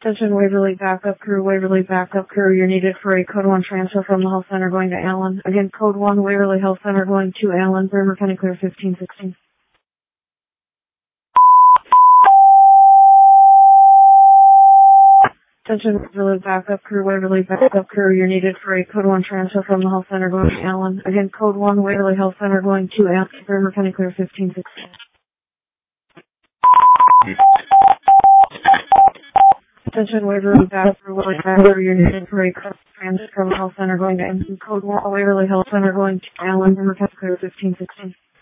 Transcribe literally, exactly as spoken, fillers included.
Attention Waverly backup crew, Waverly backup crew, you're needed for a code one transfer from the health center going to Allen. Again, code one Waverly Health Center going to Allen, Bremer County Clear fifteen sixteen. Attention Waverly backup crew, Waverly backup crew, you're needed for a code one transfer from the health center going to Allen. Again, code one Waverly Health Center going to Allen, Bremer County Clear fifteen sixteen. Attention Waverly backup crew, Waverly backup crew, you're needed for a code transfer from the health center going to Allen. Code one Waverly Health Center going to Allen, Bremer County Clear fifteen sixteen.